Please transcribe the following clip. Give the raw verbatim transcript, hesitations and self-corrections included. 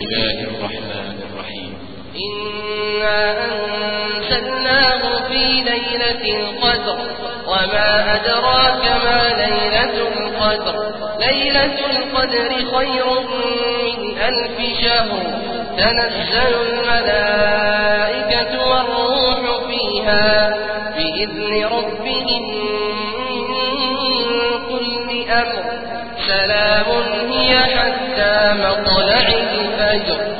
الله الرحمن الرحيم. إنا أنزلناه في ليلة القدر وما أدراك ما ليلة القدر ليلة القدر خير من ألف شهر تنزل الملائكة والروح فيها بإذن ربهم من كل أمر سلام هي حتى مطلع الفجر